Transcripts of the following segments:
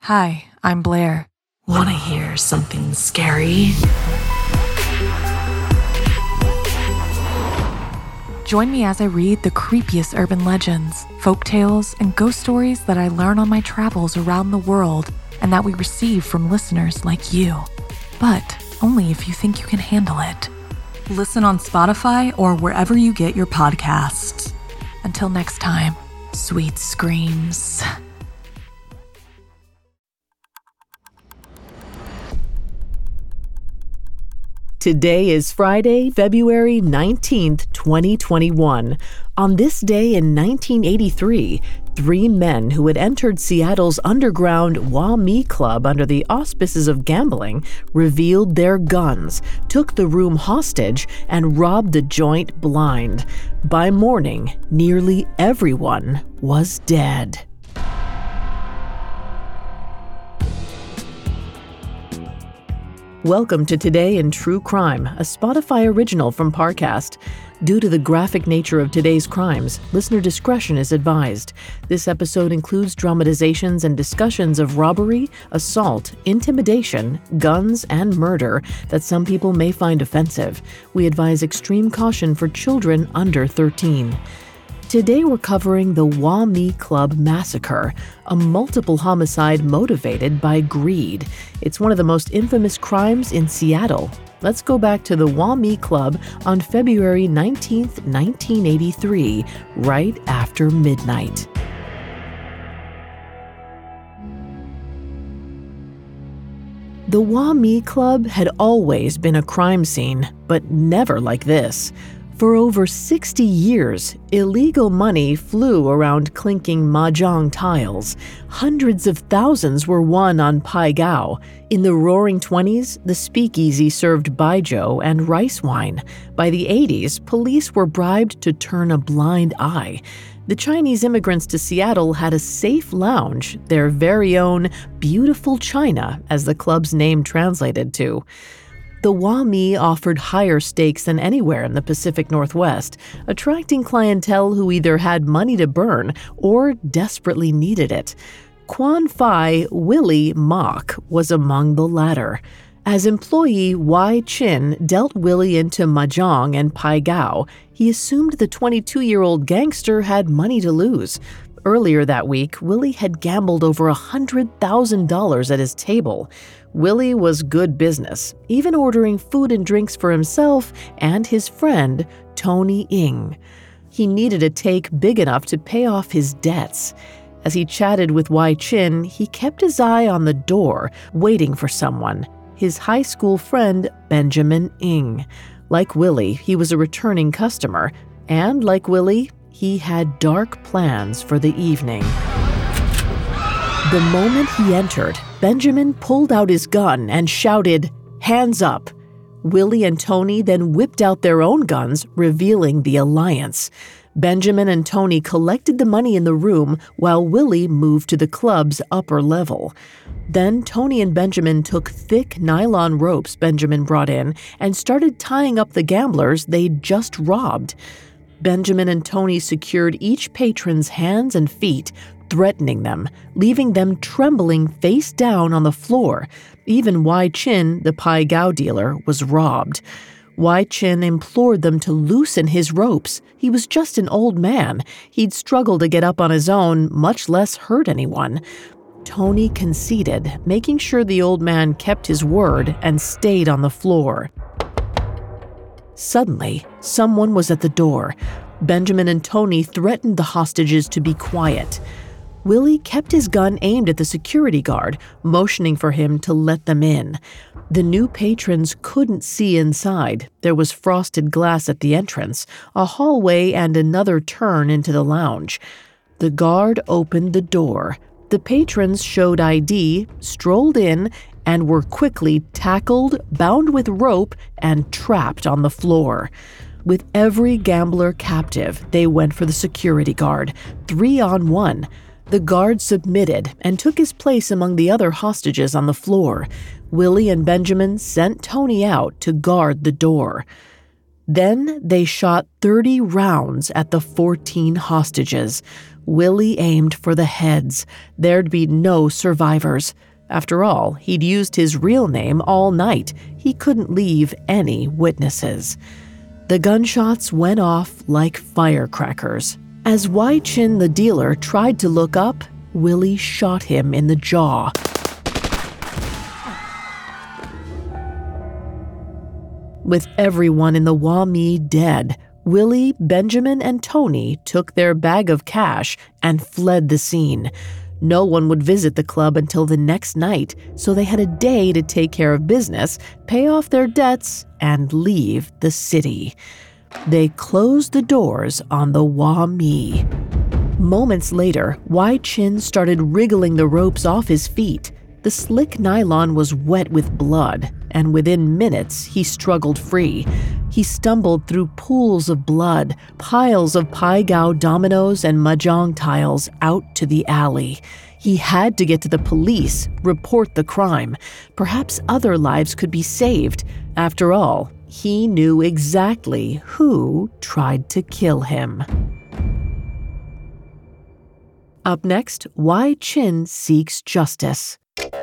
Hi, I'm Blair. Want to hear something scary? Join me as I read the creepiest urban legends, folktales, and ghost stories that I learn on my travels around the world and that we receive from listeners like you. But only if you think you can handle it. Listen on Spotify or wherever you get your podcasts. Until next time, sweet screams. Today is Friday, February 19th, 2021. On this day in 1983, 3 men who had entered Seattle's underground Wah Mee Club under the auspices of gambling revealed their guns, took the room hostage, and robbed the joint blind. By morning, nearly everyone was dead. Welcome to Today in True Crime, a Spotify original from Parcast. Due to the graphic nature of today's crimes, listener discretion is advised. This episode includes dramatizations and discussions of robbery, assault, intimidation, guns, and murder that some people may find offensive. We advise extreme caution for children under 13. Today we're covering the Wah Mee Club massacre, a multiple homicide motivated by greed. It's one of the most infamous crimes in Seattle. Let's go back to the Wah Mee Club on February 19th, 1983, right after midnight. The Wah Mee Club had always been a crime scene, but never like this. For over 60 years, illegal money flew around clinking mahjong tiles. Hundreds of thousands were won on Pai Gow. In the roaring 20s, the speakeasy served baijiu and rice wine. By the 80s, police were bribed to turn a blind eye. The Chinese immigrants to Seattle had a safe lounge, their very own beautiful China, as the club's name translated to. The Wah Mee offered higher stakes than anywhere in the Pacific Northwest, attracting clientele who either had money to burn or desperately needed it. Quan Phi Willie Mock was among the latter. As employee Wai Chin dealt Willie into mahjong and Pai Gow, he assumed the 22-year-old gangster had money to lose. Earlier that week, Willie had gambled over $100,000 at his table. Willie was good business, even ordering food and drinks for himself and his friend, Tony Ng. He needed a take big enough to pay off his debts. As he chatted with Wai Chin, he kept his eye on the door, waiting for someone, his high school friend, Benjamin Ng. Like Willie, he was a returning customer, and like Willie, he had dark plans for the evening. The moment he entered, Benjamin pulled out his gun and shouted, "Hands up!" Willie and Tony then whipped out their own guns, revealing the alliance. Benjamin and Tony collected the money in the room while Willie moved to the club's upper level. Then Tony and Benjamin took thick nylon ropes Benjamin brought in and started tying up the gamblers they'd just robbed. Benjamin and Tony secured each patron's hands and feet, threatening them, leaving them trembling face down on the floor. Even Wai Chin, the Pai Gow dealer, was robbed. Wai Chin implored them to loosen his ropes. He was just an old man. He'd struggle to get up on his own, much less hurt anyone. Tony conceded, making sure the old man kept his word and stayed on the floor. Suddenly, someone was at the door. Benjamin and Tony threatened the hostages to be quiet. Willie kept his gun aimed at the security guard, motioning for him to let them in. The new patrons couldn't see inside. There was frosted glass at the entrance, a hallway, and another turn into the lounge. The guard opened the door. The patrons showed ID, strolled in, and were quickly tackled, bound with rope, and trapped on the floor. With every gambler captive, they went for the security guard, 3-on-1. The guard submitted and took his place among the other hostages on the floor. Willie and Benjamin sent Tony out to guard the door. Then they shot 30 rounds at the 14 hostages. Willie aimed for the heads. There'd be no survivors. After all, he'd used his real name all night. He couldn't leave any witnesses. The gunshots went off like firecrackers. As Wai Chin, the dealer, tried to look up, Willie shot him in the jaw. With everyone in the Wah Mee dead, Willie, Benjamin, and Tony took their bag of cash and fled the scene. No one would visit the club until the next night, so they had a day to take care of business, pay off their debts, and leave the city. They closed the doors on the Wah Mee. Moments later, Wai Chin started wriggling the ropes off his feet. The slick nylon was wet with blood, and within minutes he struggled free. He stumbled through pools of blood, piles of Pai Gow dominoes and mahjong tiles out to the alley. He had to get to the police, report the crime. Perhaps other lives could be saved. After all, he knew exactly who tried to kill him. Up next, Wai Chin seeks justice.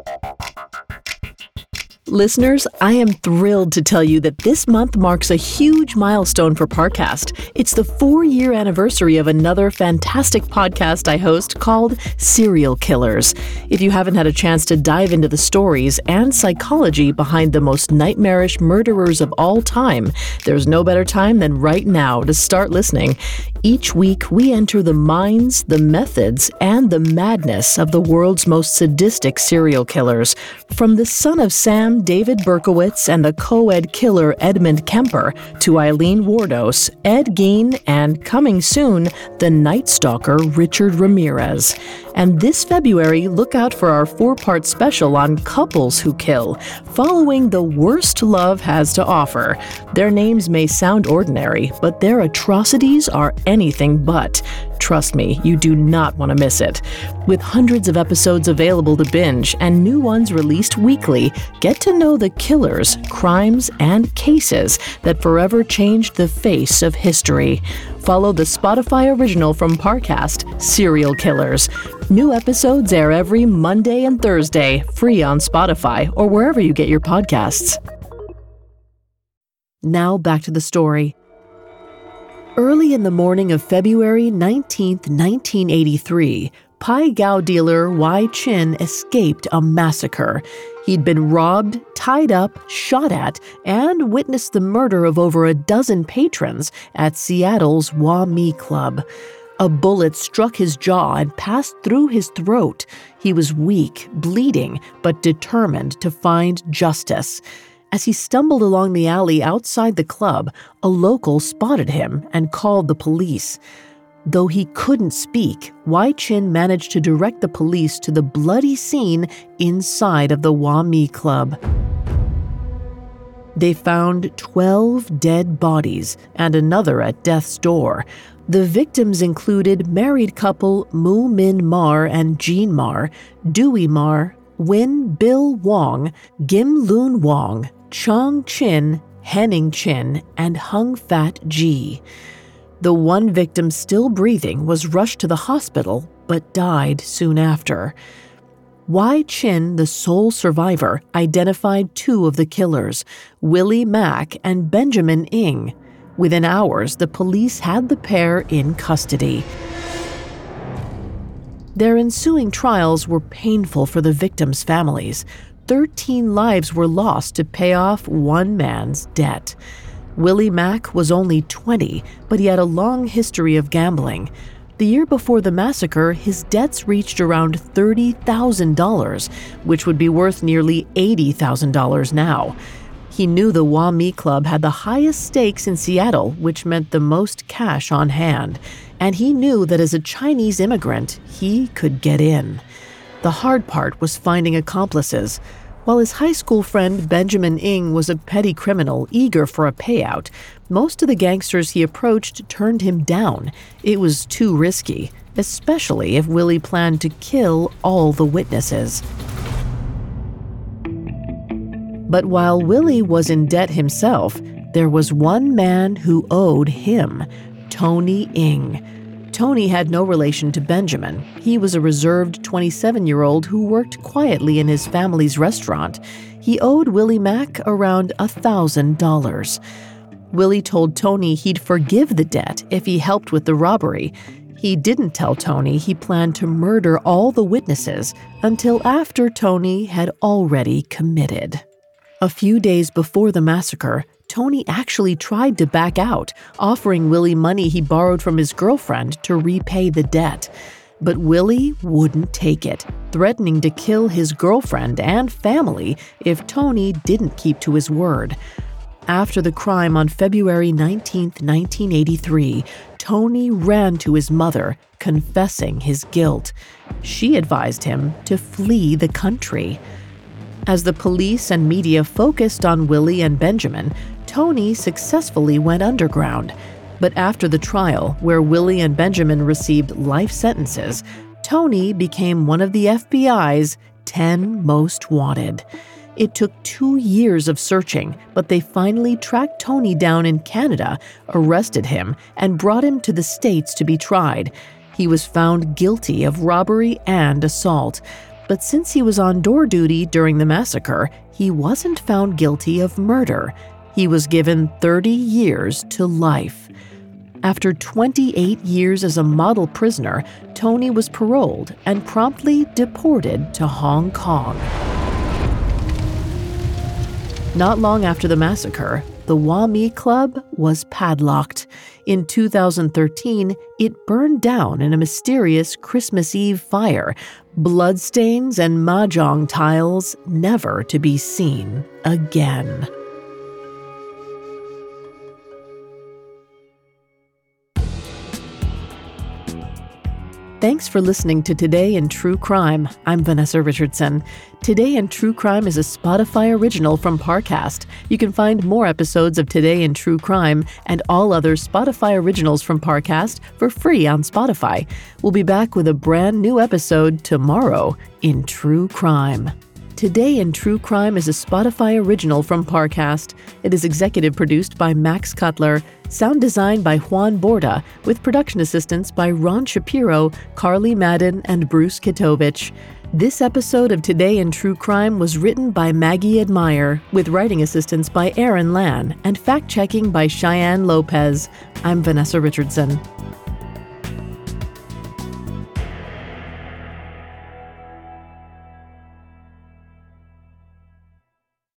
Listeners, I am thrilled to tell you that this month marks a huge milestone for Parcast. It's the 4-year anniversary of another fantastic podcast I host called Serial Killers. If you haven't had a chance to dive into the stories and psychology behind the most nightmarish murderers of all time, there's no better time than right now to start listening. Each week, we enter the minds, the methods, and the madness of the world's most sadistic serial killers. From the son of Sam, David Berkowitz, and the co-ed killer Edmund Kemper, to Eileen Wardos, Ed Gein, and coming soon, the Night Stalker Richard Ramirez. And this February, look out for our 4-part special on couples who kill, following the worst love has to offer. Their names may sound ordinary, but their atrocities are anything but. Trust me, you do not want to miss it. With hundreds of episodes available to binge and new ones released weekly, get to know the killers, crimes, and cases that forever changed the face of history. Follow the Spotify original from Parcast, Serial Killers. New episodes air every Monday and Thursday, free on Spotify or wherever you get your podcasts. Now back to the story. Early in the morning of February 19, 1983, Pai Gow dealer Wai Chin escaped a massacre. He'd been robbed, tied up, shot at, and witnessed the murder of over a dozen patrons at Seattle's Wah Mee Club. A bullet struck his jaw and passed through his throat. He was weak, bleeding, but determined to find justice. As he stumbled along the alley outside the club, a local spotted him and called the police. Though he couldn't speak, Wai Chin managed to direct the police to the bloody scene inside of the Wah Mee Club. They found 12 dead bodies and another at death's door. The victims included married couple Mu Min Mar and Jean Mar, Dewey Mar, Win Bill Wong, Gim Loon Wong, Chong Chin, Henning Chin, and Hung Fat Ji. The one victim still breathing was rushed to the hospital, but died soon after. Wai Chin, the sole survivor, identified 2 of the killers, Willie Mack and Benjamin Ng. Within hours, the police had the pair in custody. Their ensuing trials were painful for the victims' families. 13 lives were lost to pay off one man's debt. Willie Mack was only 20, but he had a long history of gambling. The year before the massacre, his debts reached around $30,000, which would be worth nearly $80,000 now. He knew the Wah Mee Club had the highest stakes in Seattle, which meant the most cash on hand. And he knew that as a Chinese immigrant, he could get in. The hard part was finding accomplices. While his high school friend Benjamin Ng was a petty criminal eager for a payout, most of the gangsters he approached turned him down. It was too risky, especially if Willie planned to kill all the witnesses. But while Willie was in debt himself, there was one man who owed him, Tony Ng. Tony had no relation to Benjamin. He was a reserved 27-year-old who worked quietly in his family's restaurant. He owed Willie Mack around $1,000. Willie told Tony he'd forgive the debt if he helped with the robbery. He didn't tell Tony he planned to murder all the witnesses until after Tony had already committed. A few days before the massacre, Tony actually tried to back out, offering Willie money he borrowed from his girlfriend to repay the debt. But Willie wouldn't take it, threatening to kill his girlfriend and family if Tony didn't keep to his word. After the crime on February 19, 1983, Tony ran to his mother, confessing his guilt. She advised him to flee the country. As the police and media focused on Willie and Benjamin, Tony successfully went underground. But after the trial, where Willie and Benjamin received life sentences, Tony became one of the FBI's 10 most wanted. It took 2 years of searching, but they finally tracked Tony down in Canada, arrested him, and brought him to the States to be tried. He was found guilty of robbery and assault. But since he was on door duty during the massacre, he wasn't found guilty of murder. He was given 30 years to life. After 28 years as a model prisoner, Tony was paroled and promptly deported to Hong Kong. Not long after the massacre, the Wah Mee Club was padlocked. In 2013, it burned down in a mysterious Christmas Eve fire. Bloodstains and mahjong tiles never to be seen again. Thanks for listening to Today in True Crime. I'm Vanessa Richardson. Today in True Crime is a Spotify original from Parcast. You can find more episodes of Today in True Crime and all other Spotify originals from Parcast for free on Spotify. We'll be back with a brand new episode tomorrow in True Crime. Today in True Crime is a Spotify original from Parcast. It is executive produced by Max Cutler, sound designed by Juan Borda, with production assistance by Ron Shapiro, Carly Madden, and Bruce Kitovich. This episode of Today in True Crime was written by Maggie Admire, with writing assistance by Aaron Lan, and fact-checking by Cheyenne Lopez. I'm Vanessa Richardson.